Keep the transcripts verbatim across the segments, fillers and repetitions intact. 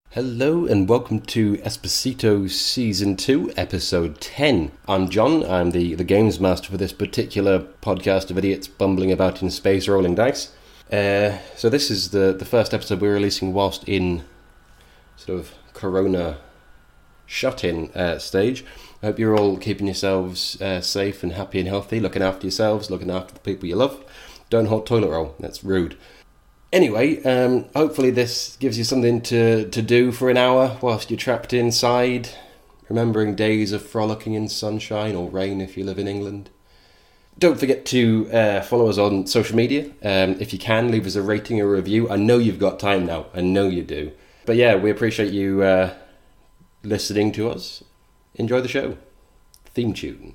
Hello and welcome to Esposito Season two, Episode ten. I'm John, I'm the, the games master for this particular podcast of idiots bumbling about in space rolling dice. Uh, so this is the, the first episode we're releasing whilst in sort of Corona shut-in uh, stage. I hope you're all keeping yourselves uh, safe and happy and healthy, looking after yourselves, looking after the people you love. Don't hold toilet roll, that's rude. Anyway, um, hopefully this gives you something to, to do for an hour whilst you're trapped inside, remembering days of frolicking in sunshine or rain if you live in England. Don't forget to uh, follow us on social media. Um, if you can, leave us a rating or a review. I know you've got time now. I know you do. But yeah, we appreciate you uh, listening to us. Enjoy the show. Theme tune.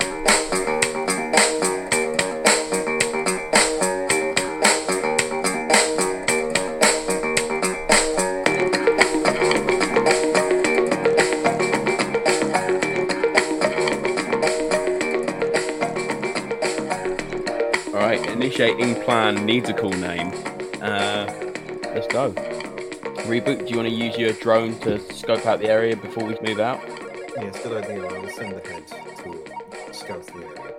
Initiating plan needs a cool name. Uh, let's go. Reboot, do you want to use your drone to scope out the area before we move out? Yeah, it's a good idea. I will send the head to scout the area.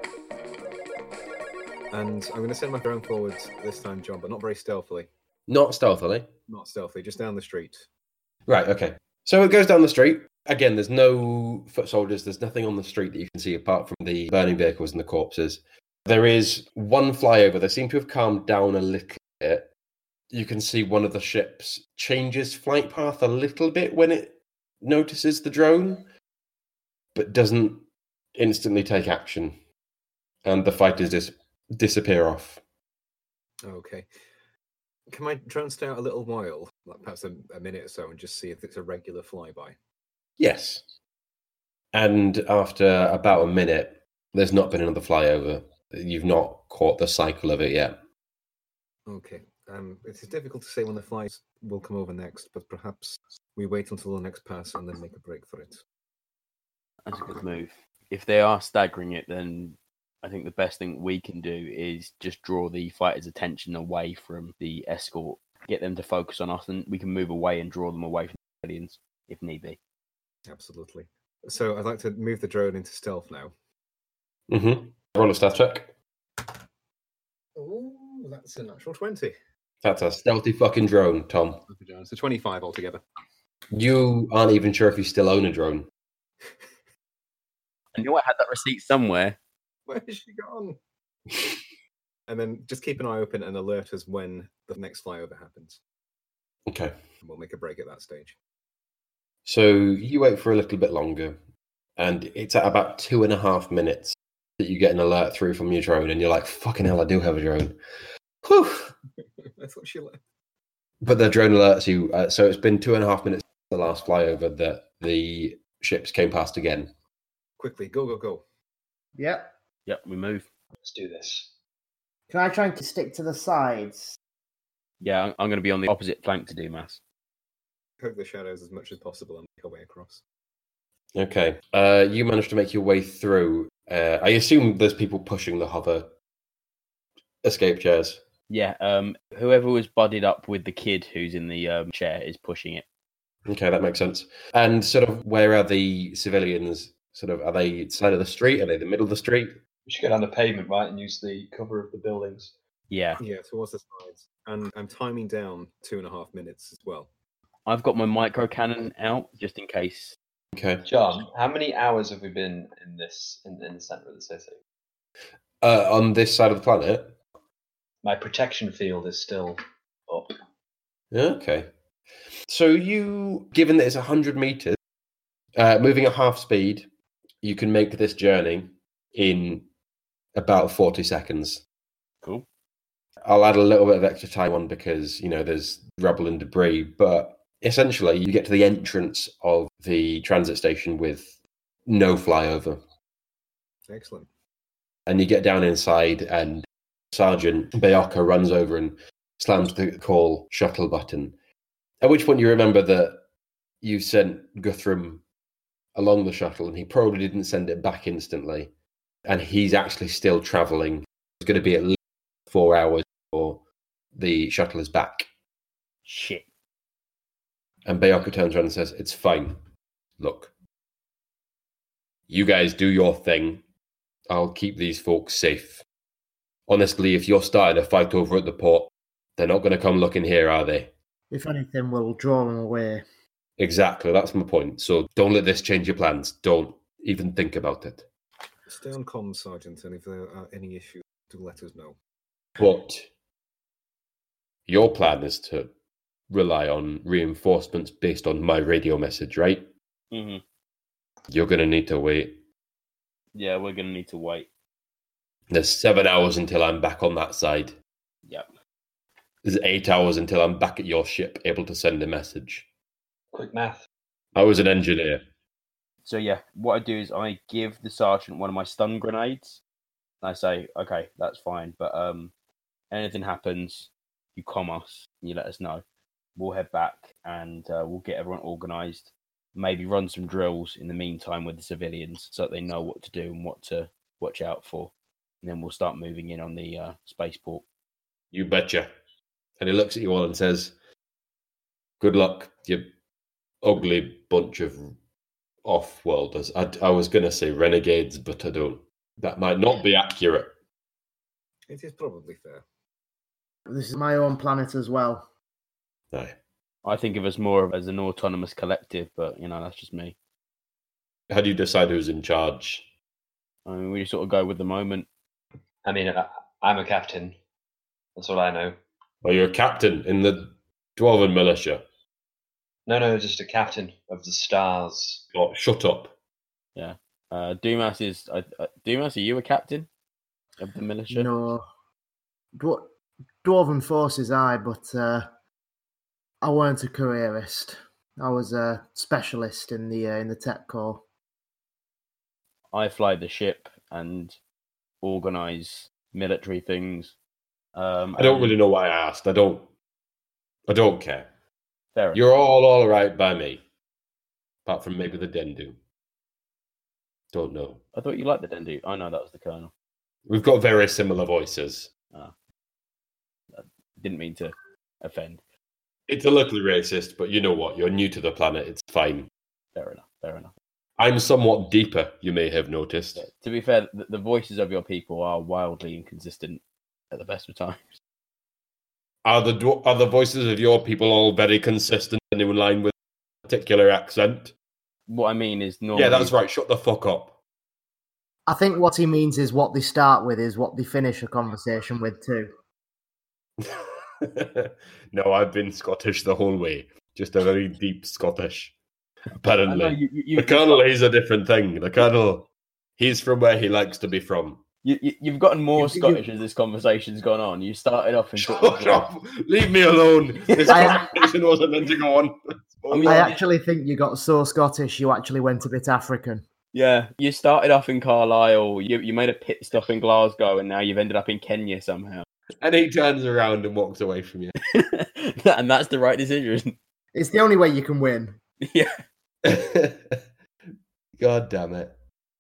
And I'm going to send my drone forward this time, John, but not very stealthily. Not stealthily? Not stealthily, just down the street. Right, okay. So it goes down the street. Again, there's no foot soldiers. There's nothing on the street that you can see apart from the burning vehicles and the corpses. There is one flyover. They seem to have calmed down a little bit. You can see one of the ships changes flight path a little bit when it notices the drone, but doesn't instantly take action. And the fighters dis- disappear off. Okay. Can my drone stay out a little while, like perhaps a, a minute or so, and just see if it's a regular flyby? Yes. And after about a minute, there's not been another flyover. You've not caught the cycle of it yet. Okay. Um, it is difficult to say when the flies will come over next, but perhaps we wait until the next pass and then make a break for it. That's a good move. If they are staggering it, then I think the best thing we can do is just draw the fighters' attention away from the escort, get them to focus on us, and we can move away and draw them away from the aliens if need be. Absolutely. So I'd like to move the drone into stealth now. Mm-hmm. Roll a stat check. Oh, that's a natural twenty. That's a stealthy fucking drone, Tom. So twenty-five altogether. You aren't even sure if you still own a drone. I knew I had that receipt somewhere. Where has she gone? And then just keep an eye open and alert us when the next flyover happens. Okay. And we'll make a break at that stage. So you wait for a little bit longer, and it's at about two and a half minutes that you get an alert through from your drone, and you're like, fucking hell, I do have a drone. Whew. I thought she left. But the drone alerts you. Uh, so it's been two and a half minutes since the last flyover that the ships came past again. Quickly, go, go, go. Yep. Yep, we move. Let's do this. Can I try and stick to the sides? Yeah, I'm, I'm going to be on the opposite flank to do mass. Poke the shadows as much as possible and make our way across. Okay. Uh, you managed to make your way through. Uh, I assume there's people pushing the hover escape chairs. Yeah, um, whoever was buddied up with the kid who's in the um, chair is pushing it. Okay, that makes sense. And sort of, where are the civilians? Sort of, are they side of the street? Are they the middle of the street? We should go down the pavement, right, and use the cover of the buildings. Yeah. Yeah, towards the sides. And I'm timing down two and a half minutes as well. I've got my micro cannon out just in case. Okay. John, how many hours have we been in this in, in the centre of the city? Uh, on this side of the planet? My protection field is still up. Okay. So you, given that it's one hundred meters, uh, moving at half speed, you can make this journey in about forty seconds. Cool. I'll add a little bit of extra time on because, you know, there's rubble and debris, but essentially you get to the entrance of the transit station with no flyover. Excellent. And you get down inside and Sergeant Bayaka runs over and slams the call shuttle button. At which point you remember that you sent Guthrum along the shuttle and he probably didn't send it back instantly. And he's actually still travelling. It's going to be at least four hours before the shuttle is back. Shit. And Bayaka turns around and says, it's fine. Look, you guys do your thing. I'll keep these folks safe. Honestly, if you're starting a fight over at the port, they're not going to come looking here, are they? If anything, we'll draw them away. Exactly, that's my point. So don't let this change your plans. Don't even think about it. Stay on comms, Sergeant, and if there are any issues, do let us know. But your plan is to rely on reinforcements based on my radio message, right? Mm-hmm. You're going to need to wait. Yeah, we're going to need to wait. There's seven hours until I'm back on that side. Yep. There's eight hours until I'm back at your ship, able to send a message. Quick math. I was an engineer. So yeah, what I do is I give the sergeant one of my stun grenades. And I say, okay, that's fine, but um, anything happens, you comm us, and you let us know. We'll head back and uh, we'll get everyone organised. Maybe run some drills in the meantime with the civilians so that they know what to do and what to watch out for. And then we'll start moving in on the uh, spaceport. You betcha. And he looks at you all and says, good luck, you ugly bunch of off-worlders. I, I was going to say renegades, but I don't. That might not be accurate. It is probably fair. This is my own planet as well. Aye. I think of us more of as an autonomous collective, but, you know, that's just me. How do you decide who's in charge? I mean, we just sort of go with the moment. I mean, I, I'm a captain. That's all I know. Well, you're a captain in the Dwarven militia. No, no, just a captain of the stars. Oh, shut up. Yeah. Uh, Dumas is... Uh, uh, Dumas, are you a captain of the militia? No. Dwar- Dwarven forces, aye, but uh, I weren't a careerist. I was a specialist in the uh, in the tech corps. I fly the ship and organise military things. Um, I don't and- really know why I asked. I don't. I don't care. Fair enough. You're all all right by me, apart from maybe the Dendu. Don't know. I thought you liked the Dendu. Oh no, that was the Colonel. We've got very similar voices. Didn't mean to offend. It's a little racist, but you know what? You're new to the planet. It's fine. Fair enough. Fair enough. I'm somewhat deeper, you may have noticed. Yeah, to be fair, the, the voices of your people are wildly inconsistent at the best of times. Are the dw- are the voices of your people all very consistent and in line with a particular accent? What I mean is normally... Yeah, that's right. Shut the fuck up. I think what he means is what they start with is what they finish a conversation with too. No, I've been Scottish the whole way. Just a very deep Scottish. Apparently. I know, you, you, The Colonel, he's a different thing. The Colonel, he's from where he likes to be from. You, you, you've gotten more You- you- Scottish as this conversation's gone on. You started off in... Shut up! Leave me alone! This I- conversation wasn't meant to go on. I mean, I Yeah. actually think you got so Scottish you actually went a bit African. Yeah, you started off in Carlisle, you, you made a pit stop in Glasgow, and now you've ended up in Kenya somehow. And he turns around and walks away from you. And that's the right decision. It's the only way you can win. Yeah. God damn it.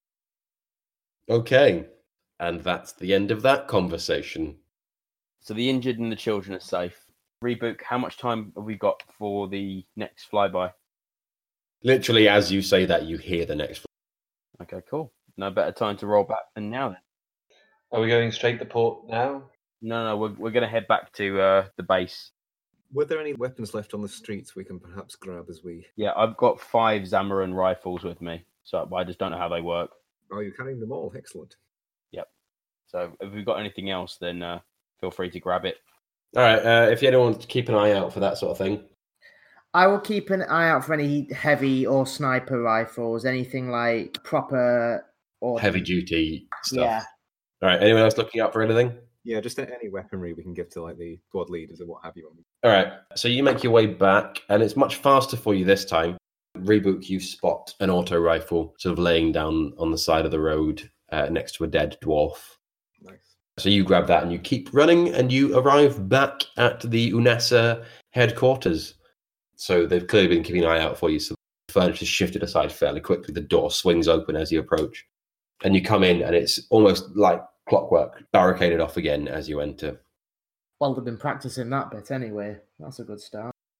Okay. And that's the end of that conversation. So the injured and the children are safe. Rebook, how much time have we got for the next flyby? Literally, as you say that, you hear the next. Okay, cool. No better time to roll back than now then. Are we going straight to port now? No, no, we're, we're going to head back to uh, the base. Were there any weapons left on the streets we can perhaps grab as we... Yeah, I've got five Zamarin rifles with me, so I just don't know how they work. Oh, you're carrying them all? Excellent. So if we've got anything else, then uh, feel free to grab it. All right. Uh, if you anyone wants to keep an eye out for that sort of thing. I will keep an eye out for any heavy or sniper rifles, anything like proper or Heavy duty stuff. Yeah. All right. Anyone else looking out for anything? Yeah, just any weaponry we can give to like the squad leaders and what have you. All right. So you make your way back, and it's much faster for you this time. Rebook, you spot an auto rifle sort of laying down on the side of the road uh, next to a dead dwarf. Nice. So you grab that and you keep running, and you arrive back at the UNESA headquarters. So they've clearly been keeping an eye out for you. So the furniture's shifted aside fairly quickly. The door swings open as you approach. And you come in, and it's almost like clockwork, barricaded off again as you enter. Well, they've been practicing that bit anyway. That's a good start.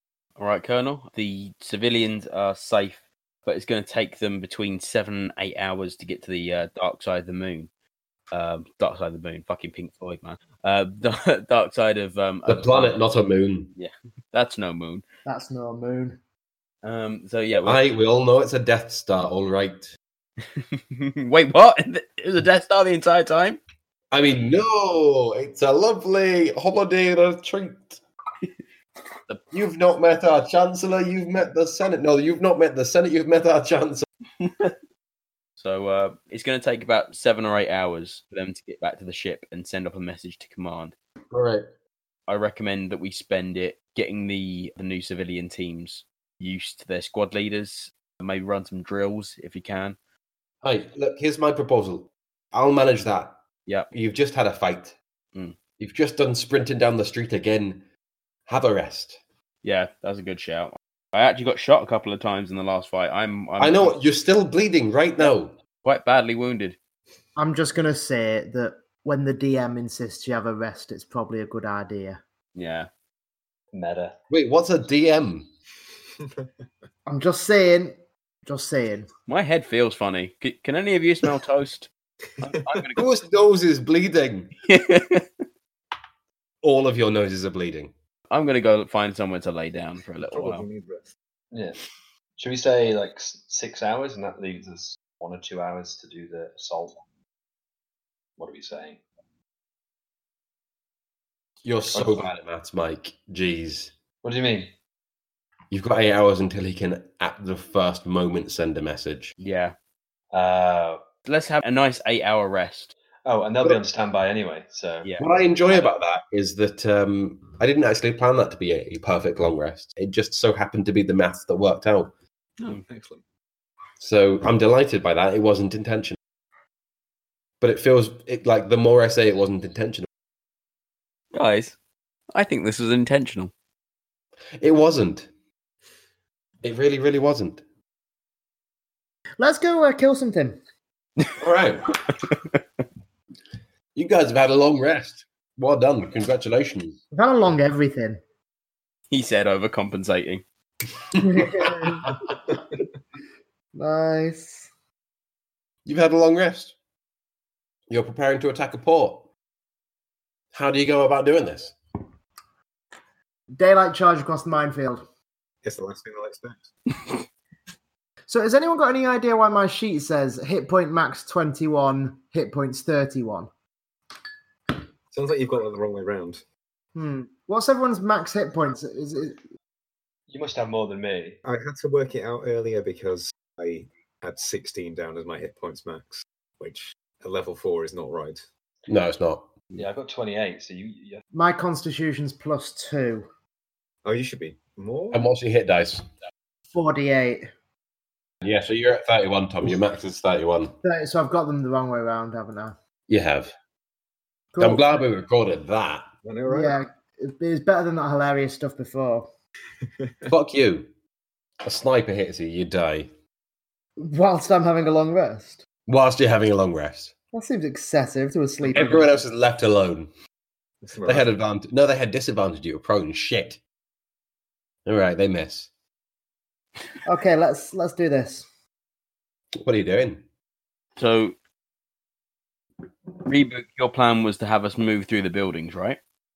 All right, Colonel. The civilians are safe, but it's going to take them between seven and eight hours to get to the uh, dark side of the moon. Um, dark side of the moon, fucking Pink Floyd, man. Uh, dark side of um, The planet, not a moon. Yeah, that's no moon. That's no moon. Um, so yeah, I, we all know it's a Death Star, all right. Wait, what? It was a Death Star the entire time? I mean, no, it's a lovely holiday retreat. You've not met our Chancellor, you've met the Senate. No, you've not met the Senate, you've met our Chancellor. So uh, it's going to take about seven or eight hours for them to get back to the ship and send off a message to command. All right. I recommend that we spend it getting the, the new civilian teams used to their squad leaders, and maybe run some drills if you can. Hi, look, here's my proposal. I'll manage that. Yeah. You've just had a fight. Mm. You've just done sprinting down the street again. Have a rest. Yeah, that's a good shout. I actually got shot a couple of times in the last fight. I'm, I'm I know, you're still bleeding right now. quite badly wounded. I'm just going to say that when the D M insists you have a rest, it's probably a good idea. Yeah. Meta. Wait, what's a D M? I'm just saying. Just saying. My head feels funny. C- can any of you smell toast? I'm, I'm gonna go. Whose nose is bleeding? All of your noses are bleeding. I'm going to go find somewhere to lay down for a little Probably while. need rest. Yeah. Should we say like s- six hours, and that leaves us one or two hours to do the assault? What are we saying? You're so bad at maths, Mike. Jeez. What do you mean? You've got eight hours until he can, at the first moment, send a message. Yeah. Uh, Let's have a nice eight-hour rest. oh, and they'll be on standby anyway. So Yeah. What I enjoy about that is that um, I didn't actually plan that to be a, a perfect long rest. It just so happened to be the maths that worked out. Oh, excellent. So I'm delighted by that. It wasn't intentional. But it feels it, like the more I say it wasn't intentional, Guys, I think this was intentional. it wasn't. It really, really wasn't. Let's go uh, kill something. All right. You guys have had a long rest. Well done. Congratulations. We've had a long everything. He said overcompensating. Nice. You've had a long rest. You're preparing to attack a port. How do you go about doing this? Daylight charge across the minefield. It's the last thing I expect. So has anyone got any idea why my sheet says hit point max twenty-one, hit points thirty-one? Sounds like you've got that the wrong way round. Hmm. What's everyone's max hit points? Is it... you must have more than me. I had to work it out earlier because I had sixteen down as my hit points max, which at level four is not right. No, it's not. Yeah, I've got twenty-eight. So you, yeah. My constitution's plus two. Oh, you should be more? And what's your hit dice? forty-eight. Yeah, so you're at thirty-one, Tom. Your max is thirty-one. thirty, so I've got them the wrong way around, haven't I? You have. Cool. I'm glad we recorded that. I know, right? Yeah, it- it's better than that hilarious stuff before. Fuck you. A sniper hits you, you die. Whilst I'm having a long rest. Whilst you're having a long rest. That seems excessive to a sleep. Everyone else is left alone. That's They right. had advantage. No, they had disadvantage. You were prone. Shit. All right, they miss. Okay, let's let's do this. What are you doing? So, Reboot, your plan was to have us move through the buildings, right?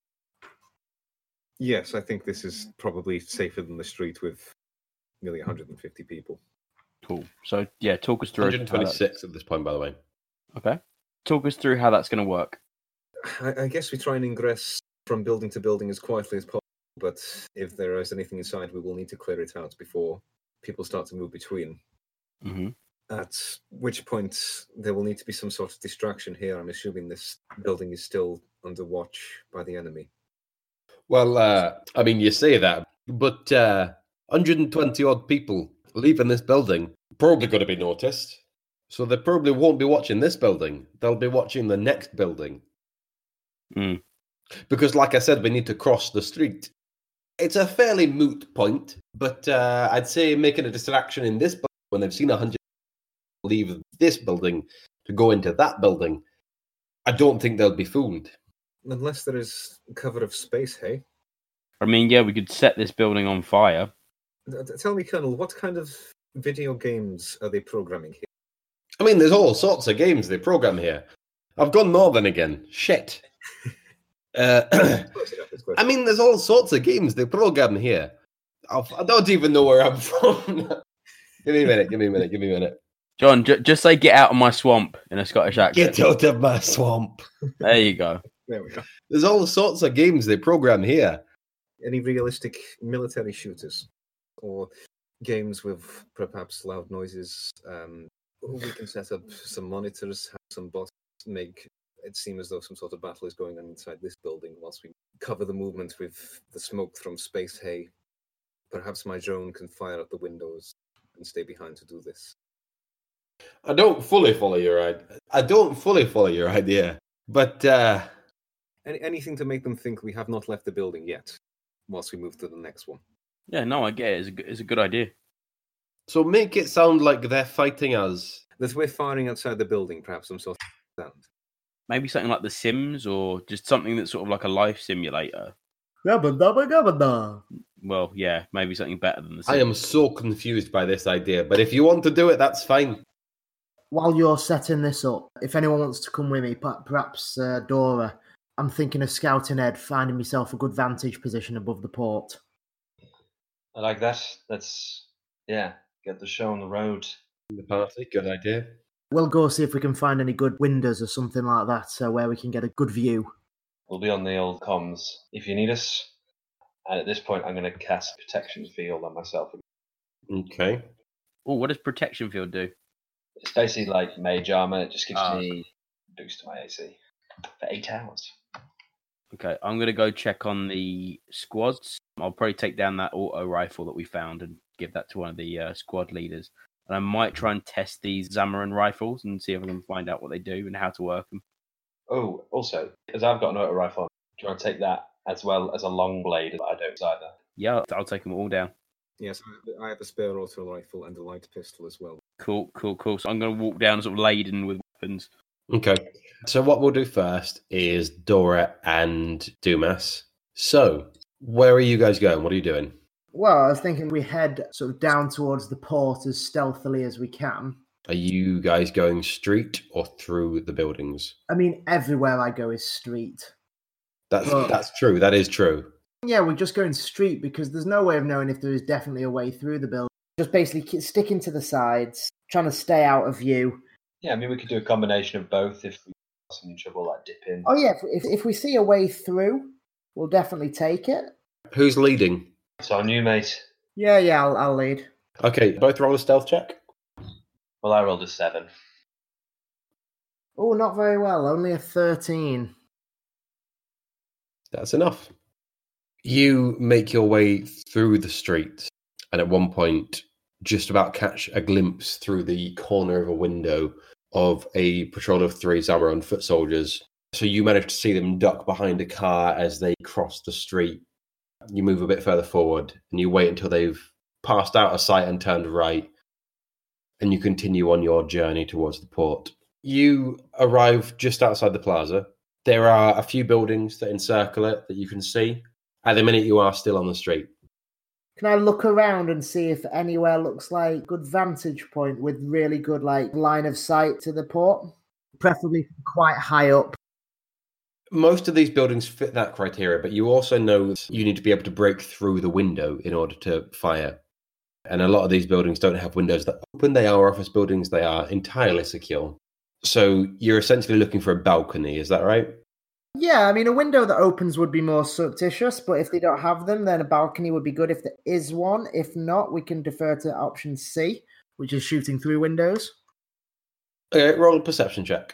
Yes, I think this is probably safer than the street with nearly one hundred fifty people. Cool. So, yeah, talk us through. one hundred twenty-six at this point, by the way. Okay. Talk us through how that's going to work. I, I guess we try and ingress from building to building as quietly as possible, but if there is anything inside, we will need to clear it out before people start to move between. Mm-hmm. At which point, there will need to be some sort of distraction here. I'm assuming this building is still under watch by the enemy. Well, uh, I mean, you say that, but uh, one hundred twenty odd people leaving this building probably going to be noticed. So they probably won't be watching this building. They'll be watching the next building. Mm. Because, like I said, we need to cross the street. It's a fairly moot point, but uh, I'd say making a distraction in this building when they've seen one hundred leave this building to go into that building, I don't think they'll be fooled. Unless there is cover of space, hey? I mean, yeah, we could set this building on fire T- t- Tell me, Colonel, what kind of video games are they programming here? I mean, there's all sorts of games they program here. I've gone northern again. Shit. Uh, Close enough, it's close I mean, there's all sorts of games they program here. I've, I don't even know where I'm from. Give me a minute, give me a minute, give me a minute. John, j- just say "get out of my swamp" in a Scottish accent. Get out of my swamp. There you go. There we go. There's all sorts of games they program here. Any realistic military shooters or games with perhaps loud noises? Um, we can set up some monitors, have some bots make it seem as though some sort of battle is going on inside this building whilst we cover the movement with the smoke from space hay. Perhaps my drone can fire at the windows and stay behind to do this. I don't fully follow your idea. I don't fully follow your idea, but uh, Any, anything to make them think we have not left the building yet, whilst we move to the next one. Yeah, no, I get it. It's a, good- it's a good idea. so make it sound like they're fighting us. That we're firing outside the building, perhaps some sort of sound. Maybe something like The Sims, or just something that's sort of like a life simulator. Gabba dabba gabba da. Well, yeah, maybe something better than The Sims. I am so confused by this idea, but if you want to do it, that's fine. While you're setting this up, if anyone wants to come with me, per- perhaps uh, Dora, I'm thinking of scouting Ed, finding myself a good vantage position above the port. I like that. Let's, yeah, get the show on the road. The party, good idea. We'll go see if we can find any good windows or something like that, so where we can get a good view. We'll be on the old comms if you need us. And at this point, I'm going to cast Protection Field on myself. Okay. Oh, what does Protection Field do? It's basically like Mage Armor. It just gives Ah. me a boost to my A C for eight hours. Okay, I'm going to go check on the squads. I'll probably take down that auto rifle that we found and give that to one of the uh, squad leaders. And I might try and test these Zamarin rifles and see if I can find out what they do and how to work them. Oh, also, as I've got an auto rifle, do you want to take that as well as a long blade that I don't either? Yeah, I'll take them all down. Yes, I have a spare auto rifle and a light pistol as well. Cool, cool, cool. So I'm going to walk down sort of laden with weapons. Okay. So what we'll do first is Dora and Dumas. So, where are you guys going? What are you doing? Well, I was thinking we head sort of down towards the port as stealthily as we can. Are you guys going street or through the buildings? I mean, everywhere I go is street. That's Well- that's true. That is true. Yeah, we're just going street because there's no way of knowing if there is definitely a way through the building. Just basically keep sticking to the sides, trying to stay out of view. Yeah, I mean, we could do a combination of both if we have some trouble, like dip in. Oh yeah, if, if if we see a way through, we'll definitely take it. Who's leading? So, new mate. Yeah, yeah, I'll, I'll lead. Okay, both roll a stealth check. Well, I rolled a seven. Oh, not very well. Only a thirteen. That's enough. You make your way through the street, and at one point, just about catch a glimpse through the corner of a window of a patrol of three Zamaron foot soldiers. So you manage to see them duck behind a car as they cross the street. You move a bit further forward, and you wait until they've passed out of sight and turned right, and you continue on your journey towards the port. You arrive just outside the plaza. There are a few buildings that encircle it that you can see. At the minute, you are still on the street. Can I look around and see if anywhere looks like good vantage point with really good like line of sight to the port? Preferably quite high up. Most of these buildings fit that criteria, but you also know that you need to be able to break through the window in order to fire. And a lot of these buildings don't have windows that open. They are office buildings. They are entirely secure. So you're essentially looking for a balcony. Is that right? Yeah, I mean, a window that opens would be more surreptitious, but if they don't have them, then a balcony would be good if there is one. If not, we can defer to option C, which is shooting through windows. Okay, roll a perception check.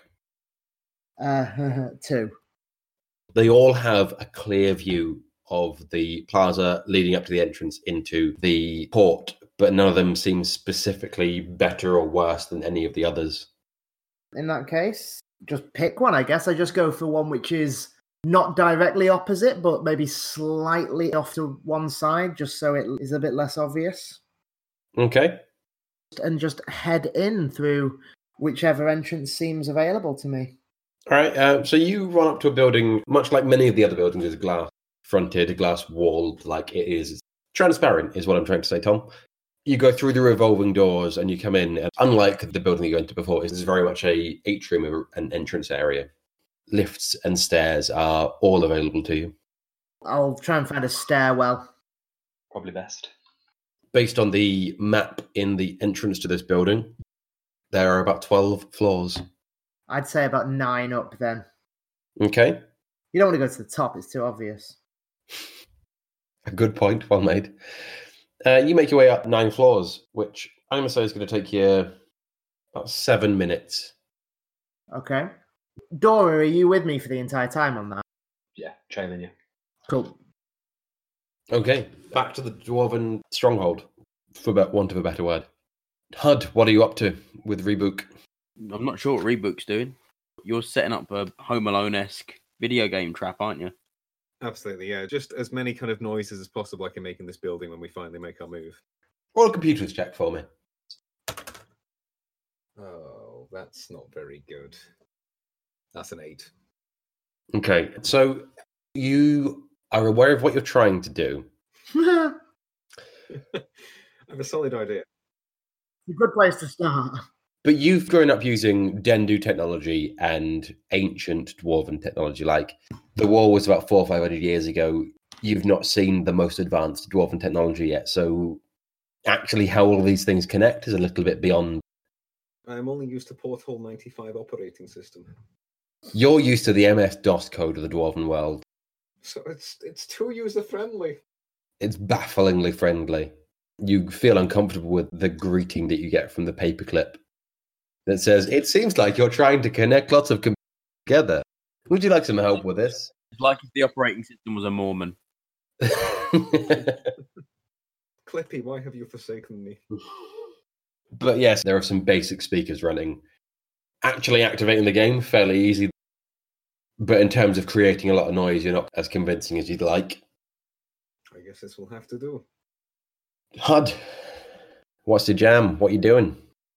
Uh, two. They all have a clear view of the plaza leading up to the entrance into the port, but none of them seem specifically better or worse than any of the others. In that case, just pick one, I guess. I just go for one which is not directly opposite, but maybe slightly off to one side, just so it is a bit less obvious. Okay. And just head in through whichever entrance seems available to me. All right. Uh, so you run up to a building, much like many of the other buildings, is glass fronted, glass walled, like it is transparent is what I'm trying to say, Tom. You go through the revolving doors and you come in, and unlike the building you went to before, this is very much a atrium and entrance area. Lifts and stairs are all available to you. I'll try and find a stairwell. Probably best. Based on the map in the entrance to this building, there are about twelve floors. I'd say about nine up then. Okay. You don't want to go to the top, it's too obvious. A good point, well made. Uh, you make your way up nine floors, which I'm going to say is going to take you about seven minutes. Okay. Dora, are you with me for the entire time on that? Yeah, trailing you. Cool. Okay, back to the Dwarven stronghold, for want of a better word. Hud, what are you up to with Rebook? I'm not sure what Rebook's doing. You're setting up a Home Alone-esque video game trap, aren't you? Absolutely, yeah. Just as many kind of noises as possible I can make in this building when we finally make our move. Roll a computers check for me. Oh, that's not very good. That's an eight. Okay, so you are aware of what you're trying to do. I have a solid idea. A good place to start. But you've grown up using Dendu technology and ancient Dwarven technology. Like, the war was about four or five hundred years ago. You've not seen the most advanced Dwarven technology yet. So actually how all these things connect is a little bit beyond. I'm only used to Porthole ninety-five operating system. You're used to the M S DOS code of the Dwarven world. So it's it's too user-friendly. It's bafflingly friendly. You feel uncomfortable with the greeting that you get from the paperclip that says, "It seems like you're trying to connect lots of computers together. Would you like some help with this?" It's like if the operating system was a Mormon. Clippy, why have you forsaken me? But yes, there are some basic speakers running. Actually activating the game, fairly easy. But in terms of creating a lot of noise, you're not as convincing as you'd like. I guess this will have to do. Hud, what's the jam? What you doing?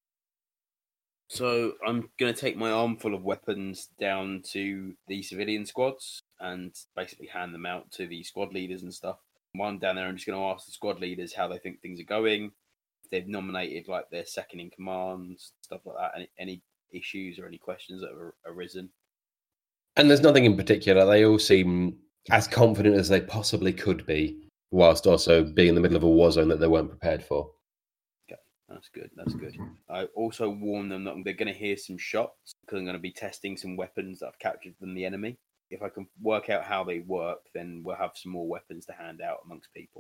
So I'm going to take my armful of weapons down to the civilian squads and basically hand them out to the squad leaders and stuff. While I'm down there, I'm just going to ask the squad leaders how they think things are going. If they've nominated like their second in command, stuff like that. Any, any issues or any questions that have arisen. And there's nothing in particular. They all seem as confident as they possibly could be, whilst also being in the middle of a war zone that they weren't prepared for. Okay, that's good. That's good. I also warn them that they're going to hear some shots because I'm going to be testing some weapons that I've captured from the enemy. If I can work out how they work, then we'll have some more weapons to hand out amongst people.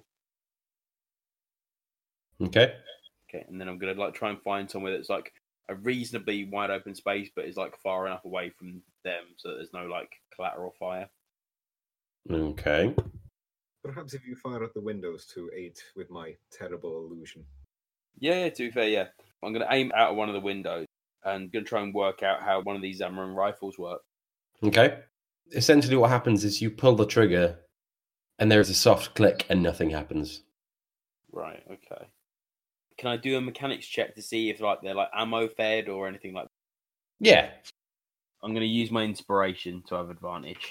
Okay. Okay, and then I'm going to like try and find somewhere that's like a reasonably wide open space, but is like far enough away from them so that there's no like collateral fire. Okay. Perhaps if you fire at the windows to aid with my terrible illusion. Yeah, to be fair, yeah. I'm going to aim out of one of the windows and going to try and work out how one of these Zamoran rifles work. Okay. Essentially what happens is you pull the trigger and there is a soft click and nothing happens. Right, okay. Can I do a mechanics check to see if like they're like ammo fed or anything like that? Yeah. I'm going to use my inspiration to have advantage.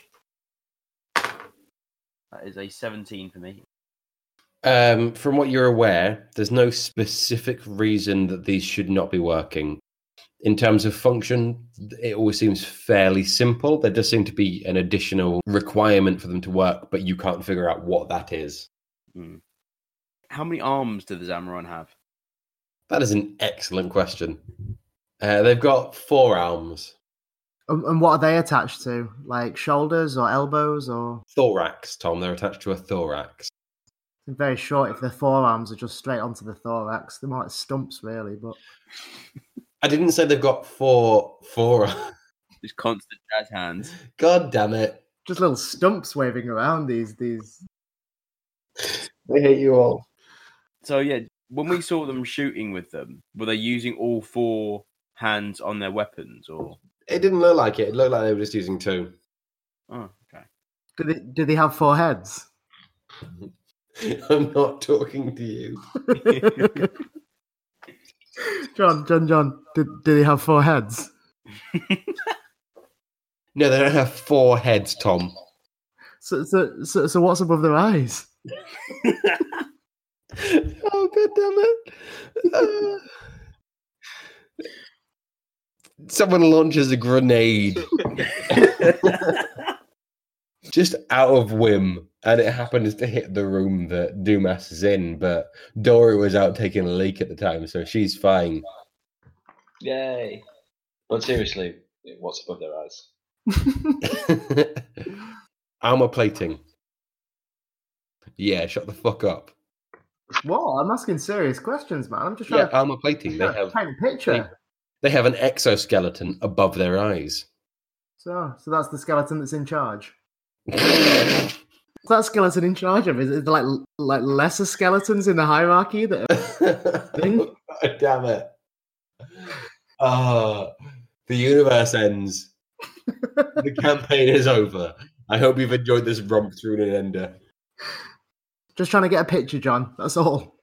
That is a seventeen for me. Um, from what you're aware, there's no specific reason that these should not be working. In terms of function, it always seems fairly simple. There does seem to be an additional requirement for them to work, but you can't figure out what that is. Hmm. How many arms do the Zamoran have? That is an excellent question. Uh, they've got four arms. Um, and what are they attached to? Like shoulders or elbows or? Thorax, Tom. They're attached to a thorax. Very short if their forearms are just straight onto the thorax. They're more like stumps, really, but... I didn't say they've got four forearms. Just constant jazz hands. God damn it. Just little stumps waving around these... these. I hate you all. So, yeah, when we saw them shooting with them, were they using all four hands on their weapons, or...? It didn't look like it. It looked like they were just using two. Oh, okay. Do they, do they have four heads? I'm not talking to you. John, John, John, do, do they have four heads? No, they don't have four heads, Tom. So, so, so, so what's above their eyes? Oh, God damn it. Uh, someone launches a grenade just out of whim, and it happens to hit the room that Dumas is in, but Dory was out taking a leak at the time, so she's fine. Yay! But seriously, what's above their eyes? Armor plating. Yeah, shut the fuck up. What? I'm asking serious questions, man. I'm just trying Yeah, to armor plating. They have paint a picture. they have an exoskeleton above their eyes. So, so that's the skeleton that's in charge. What's that skeleton in charge of? Is it like like lesser skeletons in the hierarchy that Oh, damn it. Oh, the universe ends. The campaign is over. I hope you've enjoyed this romp through Nintendo. Just trying to get a picture, John. That's all.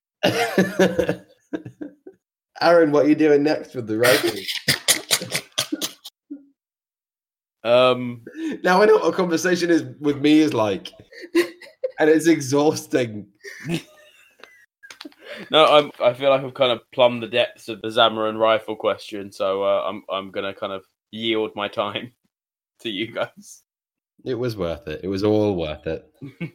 Aaron, what are you doing next with the rifle? Um, Now I know what a conversation is with me is like, and it's exhausting. no, I'm. I feel like I've kind of plumbed the depths of the Zamarin rifle question, so uh, I'm. I'm gonna kind of yield my time to you guys. It was worth it. It was all worth it.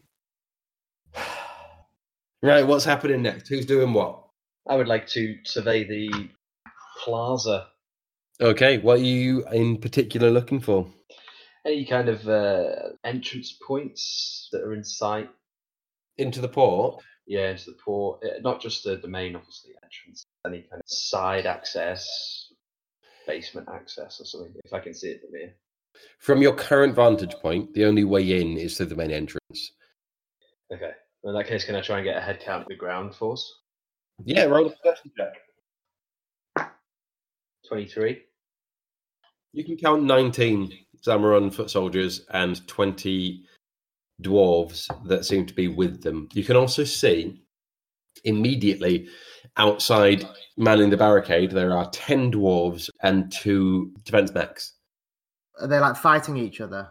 Right, what's happening next? Who's doing what? I would like to survey the plaza. Okay, what are you in particular looking for? Any kind of uh, entrance points that are in sight? Into the port? Yeah, into the port. Uh, not just the, the main, obviously, entrance. Any kind of side access, basement access or something, if I can see it from here. From your current vantage point, the only way in is through the main entrance. Okay. In that case, can I try and get a head count of the ground force? Yeah, roll a perception check. twenty-three. You can count nineteen Zamaron foot soldiers and twenty dwarves that seem to be with them. You can also see immediately outside manning the barricade, there are ten dwarves and two defense mechs. Are they like fighting each other?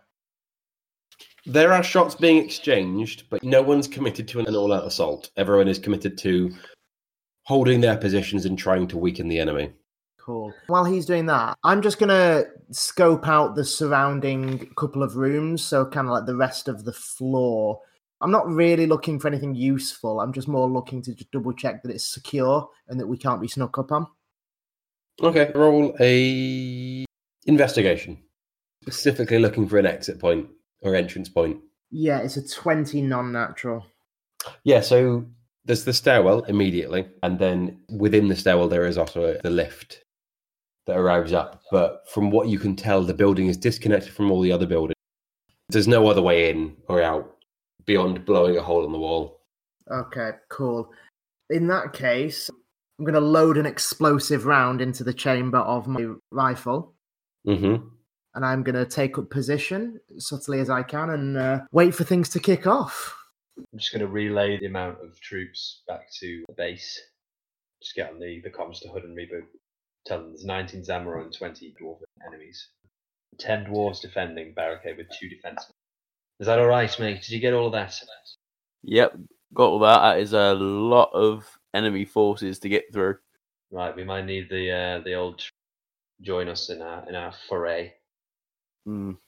There are shots being exchanged, but no one's committed to an all-out assault. Everyone is committed to holding their positions and trying to weaken the enemy. Cool. While he's doing that, I'm just going to scope out the surrounding couple of rooms, so kind of like the rest of the floor. I'm not really looking for anything useful. I'm just more looking to just double check that it's secure and that we can't be snuck up on. Okay, roll a investigation. Specifically looking for an exit point or entrance point. Yeah, it's a twenty non-natural. Yeah, so there's the stairwell immediately, and then within the stairwell there is also the lift that arrives up. But from what you can tell, the building is disconnected from all the other buildings. There's no other way in or out beyond blowing a hole in the wall. Okay, cool. In that case, I'm going to load an explosive round into the chamber of my rifle. Mm-hmm. And I'm going to take up position subtly as I can and uh, wait for things to kick off. I'm just going to relay the amount of troops back to the base. Just get on the, the comms to Hood and Reboot. Tell them there's nineteen Zamaron and twenty dwarven enemies. ten dwarves defending barricade with two defensemen. Is that alright, mate? Did you get all of that? Yep, got all that. That is a lot of enemy forces to get through. Right, we might need the uh, the old join us in our in our foray. Mm.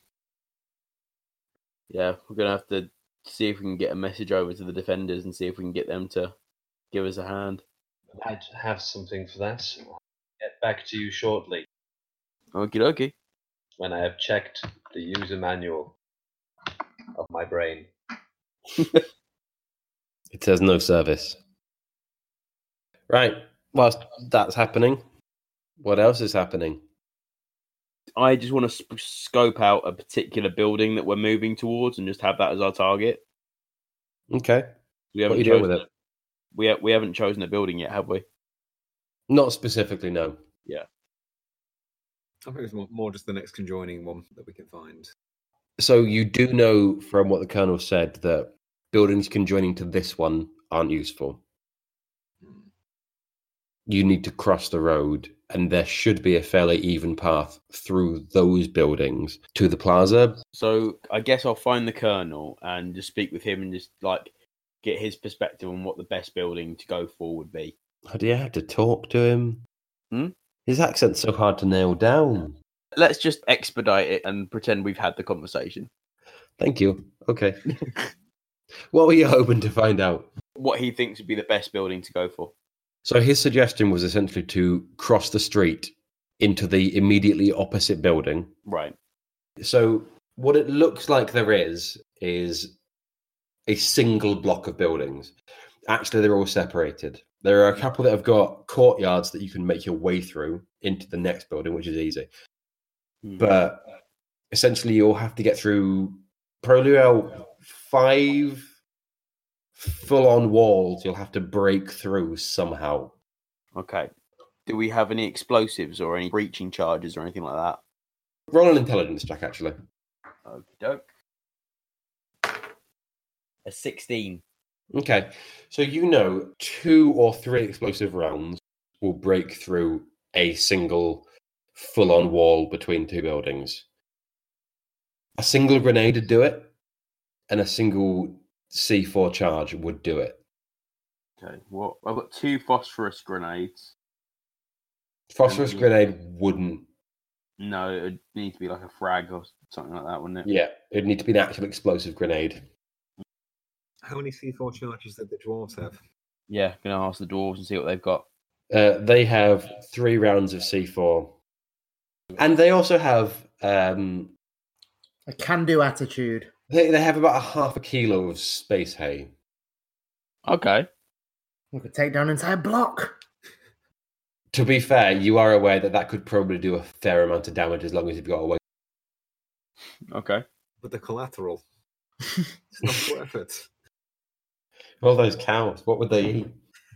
Yeah, we're gonna have to see if we can get a message over to the defenders and see if we can get them to give us a hand. I'd have something for that. I'll get back to you shortly Okie dokie. when I have checked the user manual of my brain. It says no service. Right, whilst that's happening, what else is happening? I just want to sp- scope out a particular building that we're moving towards and just have that as our target. Okay. We What are haven't you doing chosen with it? We ha- we haven't chosen a building yet, have we? Not specifically, no. Yeah. I think it's more, more just the next conjoining one that we can find. So you do know from what the Colonel said that buildings conjoining to this one aren't useful. You need to cross the road, and there should be a fairly even path through those buildings to the plaza. So I guess I'll find the Colonel and just speak with him and just like get his perspective on what the best building to go for would be. How do you have to talk to him? Hmm? His accent's so hard to nail down. Let's just expedite it and pretend we've had the conversation. Thank you. Okay. What were you hoping to find out? What he thinks would be the best building to go for. So his suggestion was essentially to cross the street into the immediately opposite building. Right. So what it looks like there is, is a single block of buildings. Actually, they're all separated. There are a couple that have got courtyards that you can make your way through into the next building, which is easy. Hmm. But essentially, you'll have to get through probably about five full-on walls. You'll have to break through somehow. Okay. Do we have any explosives or any breaching charges or anything like that? Roll an intelligence check, actually. Okie doke. A sixteen. Okay, so you know two or three explosive rounds will break through a single full-on wall between two buildings. A single grenade would do it, and a single C four charge would do it. Okay. Well, I've got two phosphorus grenades. Phosphorus Um, grenade wouldn't. No, it would need to be like a frag or something like that, wouldn't it? Yeah, it'd need to be an actual explosive grenade. How many C four charges did the dwarves have? Yeah, gonna ask the dwarves and see what they've got. Uh, they have three rounds of C four, and they also have um, A can-do attitude. they they have about a half a kilo of space hay. Okay. We could take down an entire block. To be fair, you are aware that that could probably do a fair amount of damage as long as you've got away. Okay. With the collateral. It's not worth it. All those cows, what would they eat?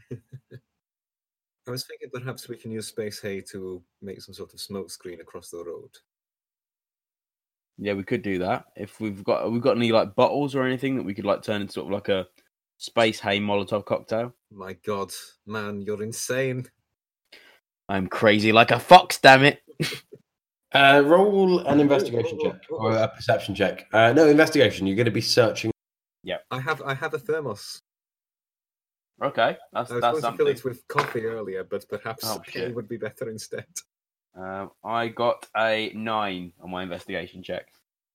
I was thinking perhaps we can use space hay to make some sort of smoke screen across the road. Yeah, we could do that. If we've got we've got any like bottles or anything that we could like turn into sort of like a space hay Molotov cocktail. My God, man, you're insane. I'm crazy like a fox, damn it. Uh, roll an investigation check or a perception check. Uh, no, investigation. You're going to be searching. I have I have a thermos. Okay, that's I was that's going to fill something. it with coffee earlier, but perhaps Oh, hay shit. would be better instead. Um, I got a nine on my investigation check.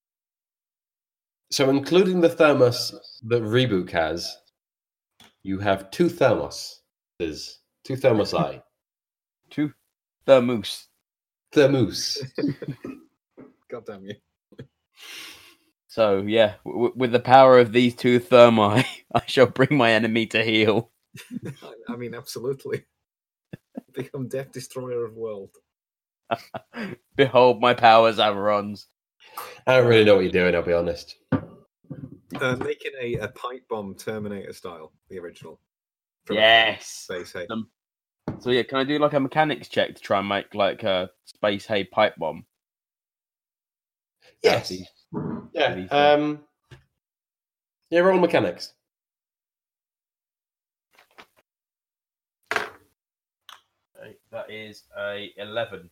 So, including the thermos that Rebook has, you have two thermoses. Two thermosi. Two thermos. Thermos. God damn you. So yeah, w- with the power of these two thermi, I shall bring my enemy to heel. I, I mean, absolutely. Become Death Destroyer of World. Behold my powers, Averons. I don't really know what you're doing, I'll be honest. Uh, making a, a pipe bomb Terminator style, the original. From Yes. Space hay. Um, So yeah, can I do like a mechanics check to try and make like a space hay pipe bomb? Yes. That'd be- Yeah. Really Um, yeah, roll mechanics. Okay, that is a eleven.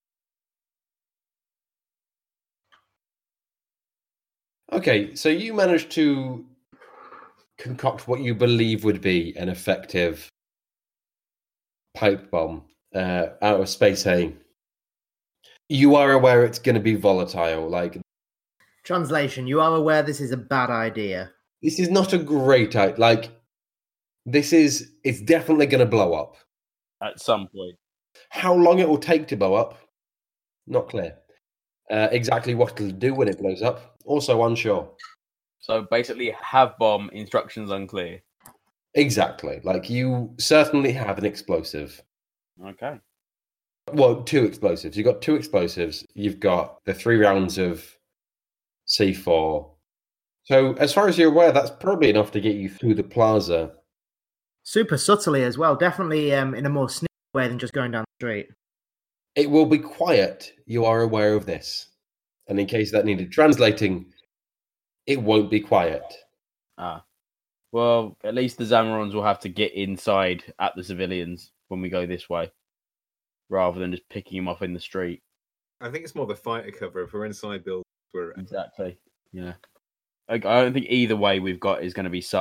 Okay, so you managed to concoct what you believe would be an effective pipe bomb uh, out of space hay. You are aware it's going to be volatile. Like, Translation, you are aware this is a bad idea. this is not a great idea. Like, this is, it's definitely going to blow up. At some point. How long it will take to blow up, not clear. Uh, exactly what it'll do when it blows up, also unsure. So basically, have bomb instructions unclear. Exactly. Like, you certainly have an explosive. Okay. Well, two explosives. You've got two explosives. You've got the three rounds of C four. So, as far as you're aware, that's probably enough to get you through the plaza. Super subtly as well. Definitely um, in a more sneaky way than just going down the street. It will be quiet. You are aware of this. And in case that needed translating, it won't be quiet. Ah. Well, at least the Zamarons will have to get inside at the civilians when we go this way, rather than just picking them off in the street. I think it's more the fighter cover. If we're inside buildings, we're Exactly. Yeah. I I don't think either way we've got is going to be subtle.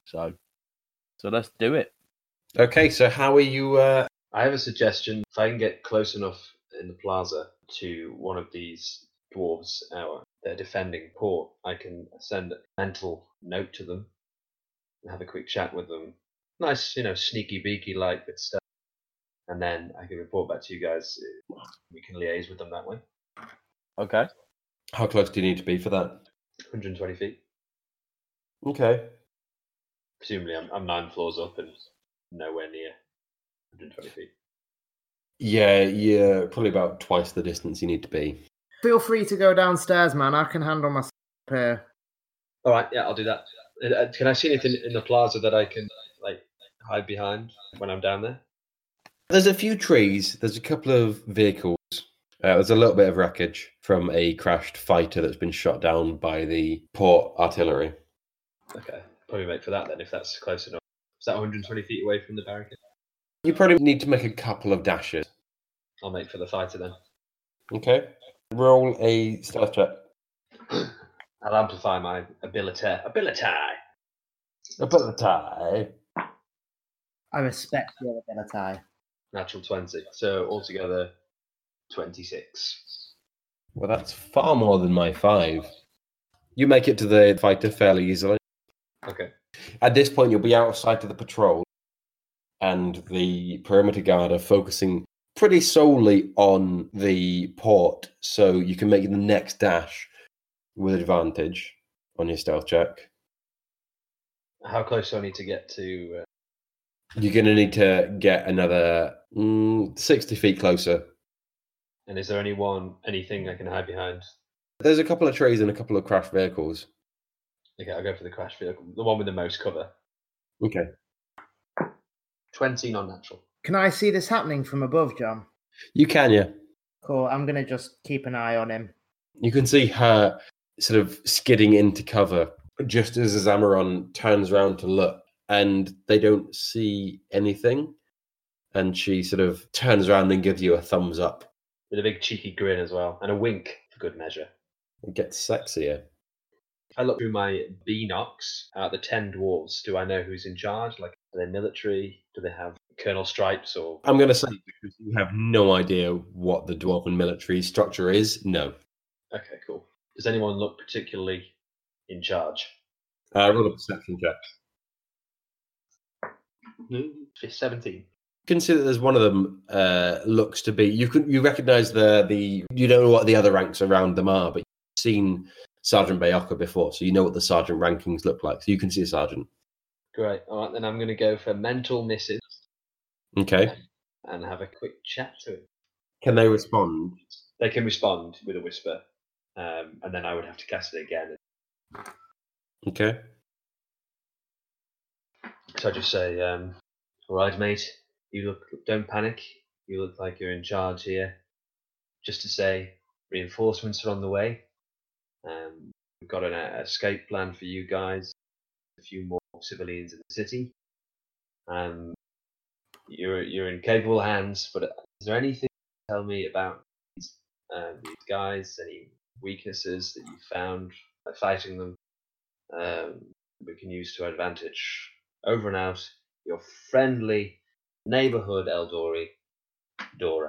So, so let's do it. Okay, so how are you? Uh... I have a suggestion. If I can get close enough in the plaza to one of these dwarves, our they're defending port, I can send a mental note to them and have a quick chat with them. Nice, you know, sneaky beaky like bit stuff. And then I can report back to you guys. We can liaise with them that way. Okay. How close do you need to be for that? one hundred twenty feet. Okay. Presumably, I'm, I'm nine floors up and nowhere near one hundred twenty feet. Yeah, yeah, probably about twice the distance you need to be. Feel free to go downstairs, man. I can handle myself here. All right, yeah, I'll do that. Uh, Can I see anything in the plaza that I can like hide behind when I'm down there? There's a few trees. There's a couple of vehicles. Uh, there's a little bit of wreckage from a crashed fighter that's been shot down by the port artillery. Okay, probably make for that then if that's close enough. Is that one hundred twenty feet away from the barricade? You probably need to make a couple of dashes. I'll make for the fighter then. Okay. Roll a stealth check. I'll amplify my ability. Ability. Ability. I respect your ability. Natural twenty. So altogether, twenty-six. Well, that's far more than my five. You make it to the fighter fairly easily. Okay. At this point, you'll be out of sight of the patrol, and the perimeter guard are focusing pretty solely on the port, so you can make the next dash with advantage on your stealth check. How close do I need to get to? Uh... You're going to need to get another mm, sixty feet closer. And is there anyone, anything I can hide behind? There's a couple of trees and a couple of crashed vehicles. Okay, I'll go for the crash vehicle, the one with the most cover. Okay. twenty non-natural. Can I see this happening from above, John? You can, yeah. Cool. I'm going to just keep an eye on him. You can see her sort of skidding into cover just as Zamaron turns around to look, and they don't see anything. And she sort of turns around and gives you a thumbs up. With a big cheeky grin as well, and a wink for good measure. It gets sexier. I look through my Beanox at the ten dwarves. Do I know who's in charge? Like, are they military? Do they have Colonel Stripes? Or I'm going to say, because you have no idea what the dwarven military structure is, no. Okay, cool. Does anyone look particularly in charge? Uh, roll a perception check. seventeen. You can see that there's one of them uh, looks to be. You can you recognise the the. You don't know what the other ranks around them are, but you've seen Sergeant Bayaka before, so you know what the sergeant rankings look like. So you can see a sergeant. Great. All right, then I'm going to go for mental misses. Okay. And have a quick chat to him. Can they respond? They can respond with a whisper, um, and then I would have to cast it again. Okay. So I just say, um, "All right, mate. You look. Don't panic. You look like you're in charge here. Just to say, reinforcements are on the way. Um, we've got an uh, escape plan for you guys. A few more civilians in the city. Um, you're you're in capable hands. But is there anything you can tell me about these, uh, these guys? Any weaknesses that you found by fighting them? Um, we can use to our advantage. Over and out. Your friendly neighborhood Eldori, Dora."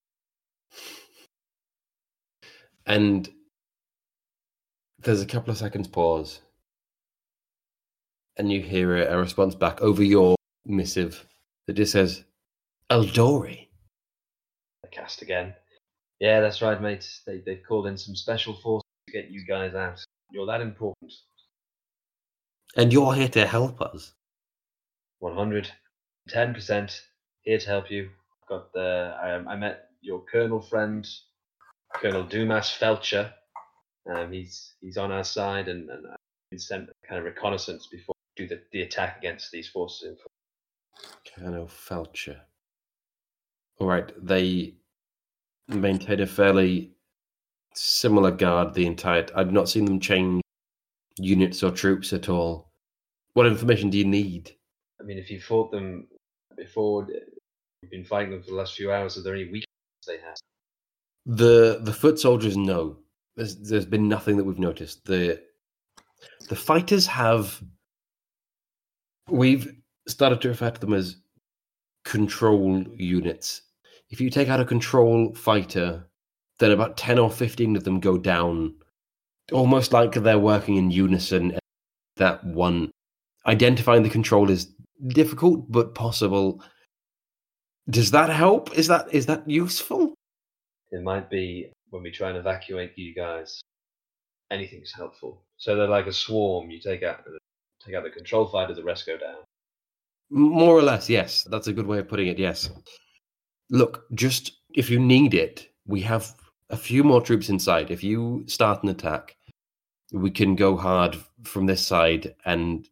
And there's a couple of seconds pause, and you hear a, a response back over your missive that just says, "Eldori." I cast again. Yeah, that's right, mate. They they've called in some special forces to get you guys out. You're that important. And you're here to help us. One hundred ten percent here to help you. I've got the. I, I met your colonel friend, Colonel Dumas Felcher. Um, he's he's on our side, and, and I've been sent a kind of reconnaissance before we do the, the attack against these forces. Colonel Felcher. All right, they maintain a fairly similar guard the entire. I've not seen them change units or troops at all. What information do you need? I mean, if you fought them before, you've been fighting them for the last few hours. Are there any weaknesses they have? The the foot soldiers, no. There's there's been nothing that we've noticed. The the fighters have We've started to refer to them as control units. If you take out a control fighter, then about ten or fifteen of them go down, almost like they're working in unison. That one, identifying the control is difficult but possible. Does that help? Is that is that useful? It might be when we try and evacuate you guys. Anything's helpful. So they're like a swarm. You take out take out the control fighter, the rest go down. More or less, yes. That's a good way of putting it, yes. Look, just if you need it, we have a few more troops inside. If you start an attack, we can go hard from this side and...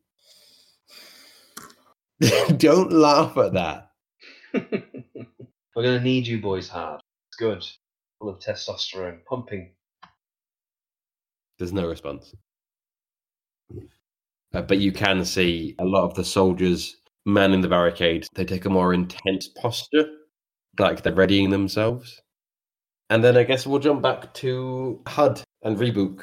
Don't laugh at that. We're going to need you boys hard. It's good. Full of testosterone. Pumping. There's no response. Uh, but you can see a lot of the soldiers manning the barricade. They take a more intense posture, like they're readying themselves. And then I guess we'll jump back to H U D and Rebook.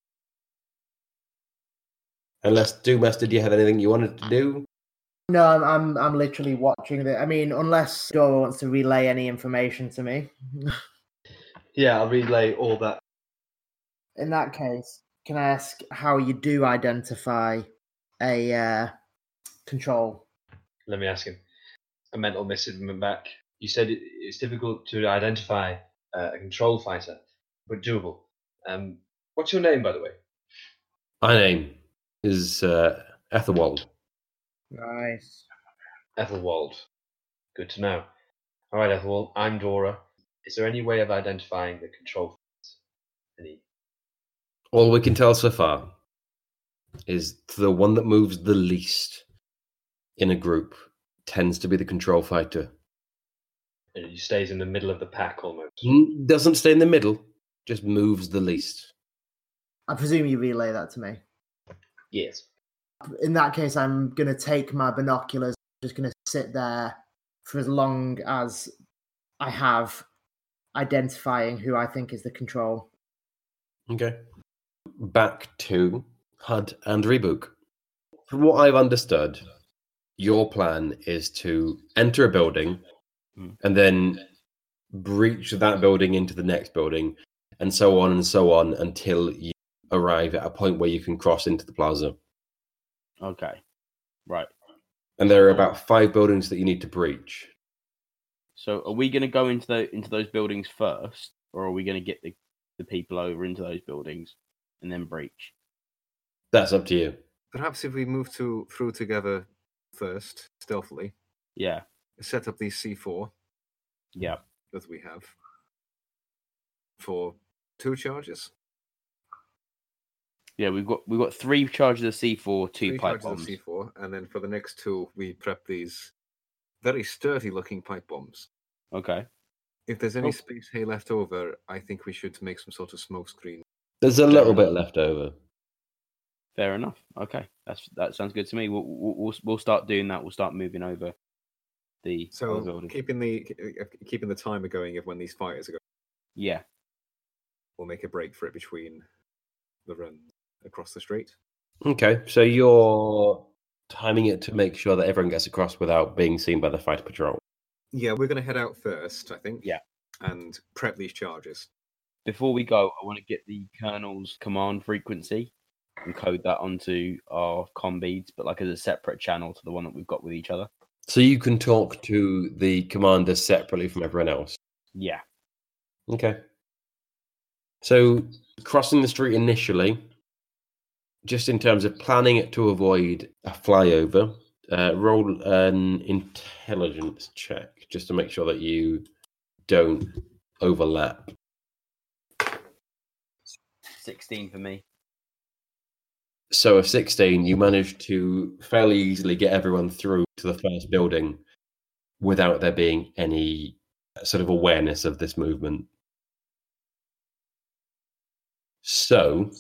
Unless, Doomaster, did you have anything you wanted to do? No, I'm I'm, I'm literally watching it. I mean, unless Dora wants to relay any information to me. Yeah, I'll relay all that. In that case, can I ask how you do identify a uh, control? Let me ask him. A mental missive back. You said it, it's difficult to identify uh, a control fighter, but doable. Um, what's your name, by the way? My name is uh, Ethelwald. Nice. Ethelwald. Good to know. All right, Ethelwald. I'm Dora. Is there any way of identifying the control fighters? Any? All we can tell so far is the one that moves the least in a group tends to be the control fighter. And he stays in the middle of the pack almost. Doesn't stay in the middle, just moves the least. I presume you relay that to me. Yes. In that case, I'm going to take my binoculars, just going to sit there for as long as I have, identifying who I think is the control. Okay. Back to H U D and Rebook. From what I've understood, your plan is to enter a building Mm. and then breach that building into the next building, and so on and so on until you arrive at a point where you can cross into the plaza. Okay. Right. And there are about five buildings that you need to breach. So are we going to go into the into those buildings first, or are we going to get the, the people over into those buildings and then breach? That's up to you. Perhaps if we move to through together first, stealthily, Yeah. set up these C four Yeah. that we have for two charges. Yeah, we've got we've got three charges of C four, two Three pipe charges of bombs. C four, and then for the next two, we prep these very sturdy-looking pipe bombs. Okay. If there's any Oh. space here left over, I think we should make some sort of smoke screen. There's a little bit left over. Fair enough. Okay, that's that sounds good to me. We'll we'll we'll, we'll start doing that. We'll start moving over the other So building. keeping the uh, keeping the timer going of when these fighters are going, Yeah. we'll make a break for it between the run across the street. Okay, so you're timing it to make sure that everyone gets across without being seen by the fighter patrol. Yeah, we're going to head out first, I think. Yeah. And prep these charges. Before we go, I want to get the colonel's command frequency and code that onto our comm beads, but like as a separate channel to the one that we've got with each other. So you can talk to the commander separately from everyone else. Yeah. Okay. So crossing the street initially, just in terms of planning it to avoid a flyover, uh, roll an intelligence check just to make sure that you don't overlap. sixteen for me. So a sixteen, you manage to fairly easily get everyone through to the first building without there being any sort of awareness of this movement. So,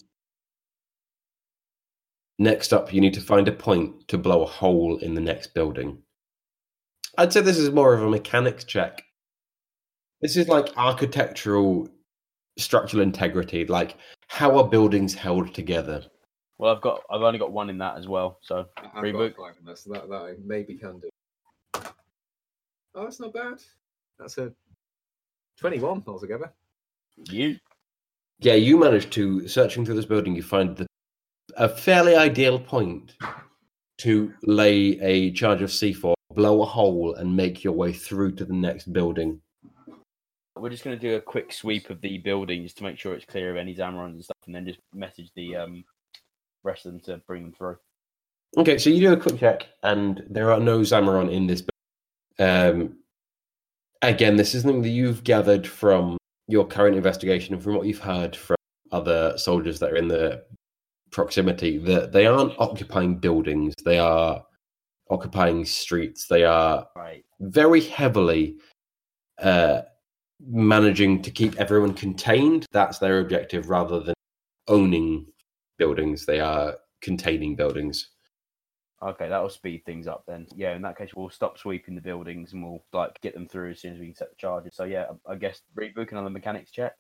next up, you need to find a point to blow a hole in the next building. I'd say this is more of a mechanics check. This is like architectural structural integrity, like how are buildings held together? Well, I've got I've only got one in that as well. So I've reboot. got five in that, so that, that I maybe can do. Oh, that's not bad. That's a twenty-one altogether. You. Yeah, you manage to, searching through this building, you find the, a fairly ideal point to lay a charge of C four, blow a hole, and make your way through to the next building. We're just going to do a quick sweep of the buildings to make sure it's clear of any Zamarons and stuff, and then just message the um, rest of them to bring them through. Okay, so you do a quick check, and there are no Zamaron in this building. Um, again, this is something that you've gathered from your current investigation and from what you've heard from other soldiers that are in the proximity, that they aren't occupying buildings, they are occupying streets. They are Right. very heavily uh, managing to keep everyone contained. That's their objective, rather than owning buildings. They are containing buildings. Okay, that'll speed things up then. Yeah, in that case, we'll stop sweeping the buildings and we'll like get them through as soon as we can set the charges. So yeah, I guess rebooking on the mechanics check.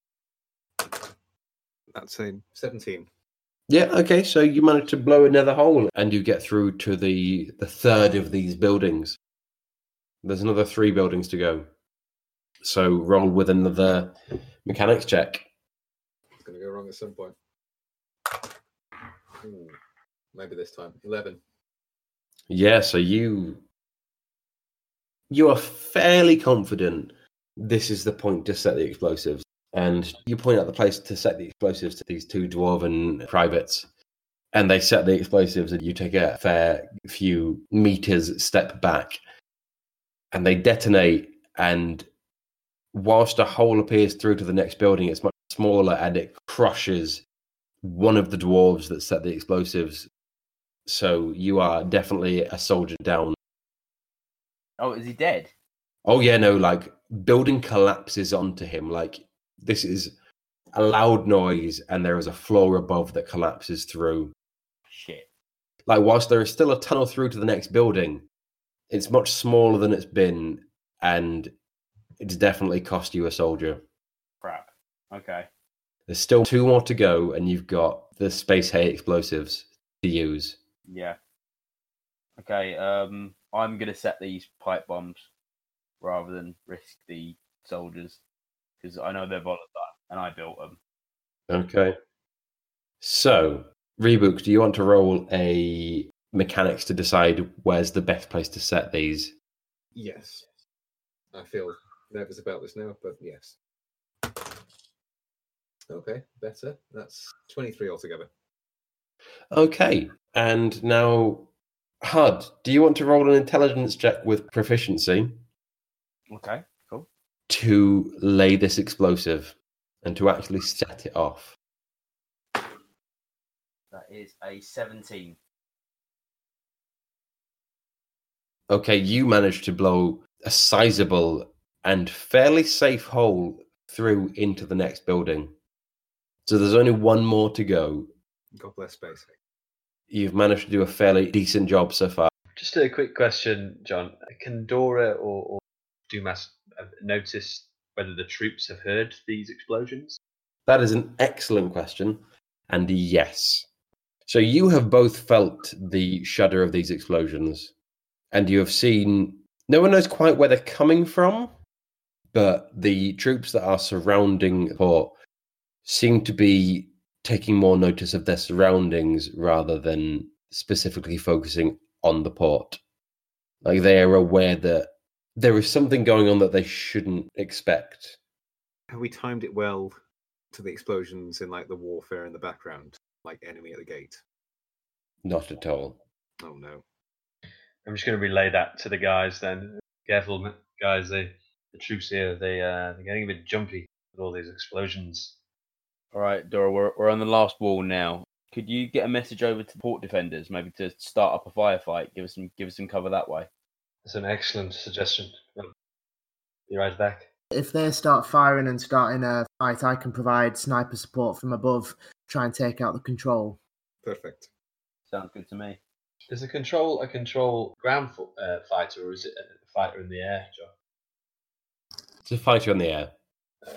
That's a seventeen. Yeah, okay, so you manage to blow another hole and you get through to the, the third of these buildings. There's another three buildings to go. So roll with another mechanics check. It's going to go wrong at some point. Ooh, maybe this time. eleven. Yeah, so you you are fairly confident this is the point to set the explosives. And you point out the place to set the explosives to these two dwarven privates. And they set the explosives and you take a fair few meters step back. And they detonate, and whilst a hole appears through to the next building, it's much smaller and it crushes one of the dwarves that set the explosives. So you are definitely a soldier down. Oh, is he dead? Oh yeah, no, like building collapses onto him. Like this is a loud noise and there is a floor above that collapses through. Shit. Like whilst there is still a tunnel through to the next building, it's much smaller than it's been, and it's definitely cost you a soldier. Crap. Okay. There's still two more to go, and you've got the space hay explosives to use. Yeah. Okay, um, I'm going to set these pipe bombs rather than risk the soldiers, because I know they're volatile, and I built them. Okay. So, Rebook, do you want to roll a mechanics to decide where's the best place to set these? Yes. I feel nervous about this now, but yes. Okay, better. That's twenty-three altogether. Okay, and now, Hud, do you want to roll an intelligence check with proficiency Okay, cool. to lay this explosive and to actually set it off? That is a seventeen. Okay, you managed to blow a sizable and fairly safe hole through into the next building. So there's only one more to go. God bless space. You've managed to do a fairly decent job so far. Just a quick question, John. Can Dora or, or Dumas notice whether the troops have heard these explosions? That is an excellent question. And yes. So you have both felt the shudder of these explosions. And you have seen... No one knows quite where they're coming from. But the troops that are surrounding the port seem to be taking more notice of their surroundings rather than specifically focusing on the port. Like they are aware that there is something going on that they shouldn't expect. Have we timed it well to the explosions in like the warfare in the background, like enemy at the gate? Not at all. Oh no. I'm just going to relay that to the guys then. Careful, guys. They, the troops here, they, uh, they're getting a bit jumpy with all these explosions. All right, Dora, we're, we're on the last wall now. Could you get a message over to port defenders, maybe to start up a firefight? Give us some, give us some cover that way. That's an excellent suggestion. Be right back. If they start firing and starting a fight, I can provide sniper support from above, try and take out the control. Perfect. Sounds good to me. Is the control a control ground fo- uh, fighter, or is it a fighter in the air, John? It's a fighter in the air. Oh, okay.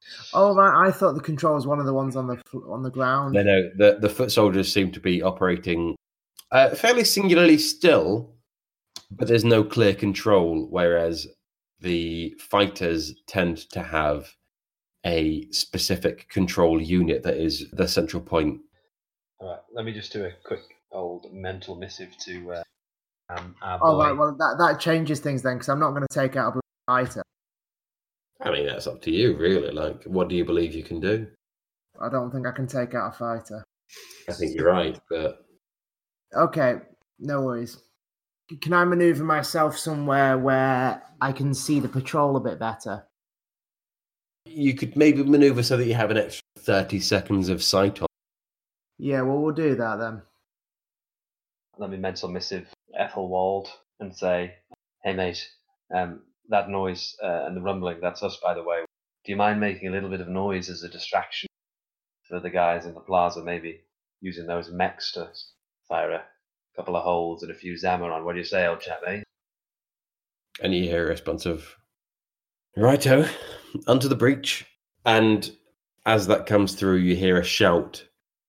Oh right, I thought the control was one of the ones on the fl- on the ground. No, no, the, the foot soldiers seem to be operating uh, fairly singularly still, but there's no clear control, whereas the fighters tend to have a specific control unit that is the central point. All right, let me just do a quick old mental missive to uh, um, our Oh boy. right, well that that changes things then, because I'm not going to take out a fighter. I mean, that's up to you, really. Like, what do you believe you can do? I don't think I can take out a fighter. I think you're right, but Okay, no worries. Can I maneuver myself somewhere where I can see the patrol a bit better? you could maybe maneuver so that you have an extra thirty seconds of sight on. Yeah, well, we'll do that then. Let me mental missive Ethelwald and say, "Hey mate, um, that noise uh, and the rumbling, that's us, by the way. Do you mind making a little bit of noise as a distraction for the guys in the plaza, maybe using those mechs to fire a couple of holes and a few Zamaron? What do you say, old chap, eh?" And you hear a response of, righto, onto the breach. And as that comes through, you hear a shout.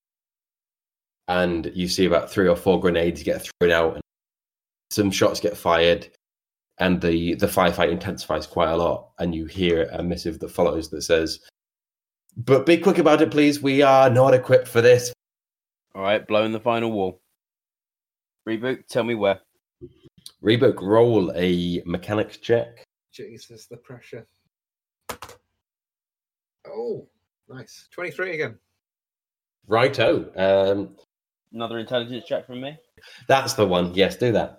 And you see about three or four grenades get thrown out. And some shots get fired. And the, the firefight intensifies quite a lot. And you hear a missive that follows that says, but be quick about it, please. We are not equipped for this. All right, blowing the final wall. Reboot, tell me where. Rebook, roll a mechanics check. Jesus, the pressure. Oh, nice. twenty-three again. Righto. Um, Another intelligence check from me. that's the one. Yes, do that.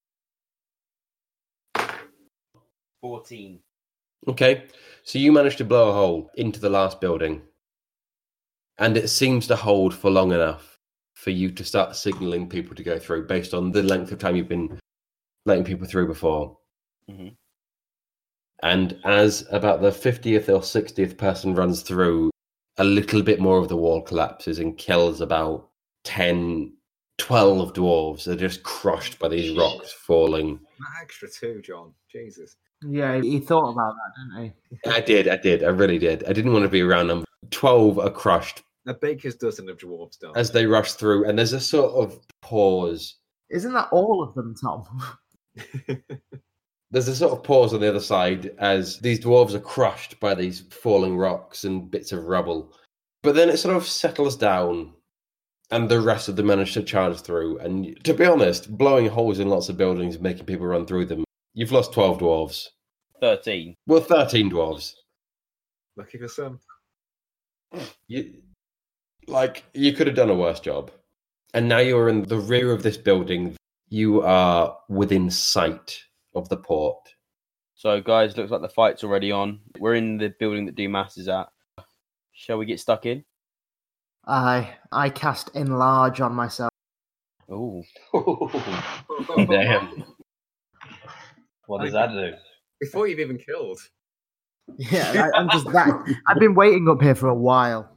fourteen. Okay, so you managed to blow a hole into the last building, and it seems to hold for long enough for you to start signaling people to go through based on the length of time you've been letting people through before. Mhm. And as about the fiftieth or sixtieth person runs through, a little bit more of the wall collapses and kills about ten, twelve dwarves. They're just crushed by these rocks falling. That extra two, John. Jesus. Yeah, he thought about that, didn't he? I did, I did, I really did. I didn't want to be around them. twelve are crushed A baker's dozen of dwarves done. as they rush through, and there's a sort of pause. Isn't that all of them, Tom? There's a sort of pause on the other side as these dwarves are crushed by these falling rocks and bits of rubble. But then it sort of settles down, and the rest of them manage to charge through. And to be honest, blowing holes in lots of buildings, making people run through them, you've lost twelve dwarves. thirteen. Well, thirteen dwarves. Lucky for some. You, like, you could have done a worse job. And now you're in the rear of this building. You are within sight of the port. So, guys, looks like the fight's already on. We're in the building that Dumas is at. Shall we get stuck in? I I cast enlarge on myself. Oh, Damn. What does that do? Before you've even killed. Yeah, I, I'm just that. I've been waiting up here for a while.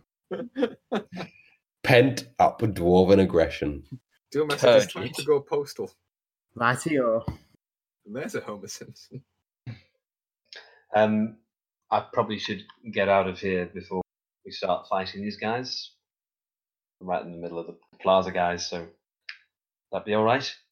Pent up dwarven aggression. Do a message. It's Turgid. time to go postal. Righty-o. And there's a Homer Simpson. Um, I probably should get out of here before we start fighting these guys. I'm right in the middle of the plaza, guys, so that'd be all right.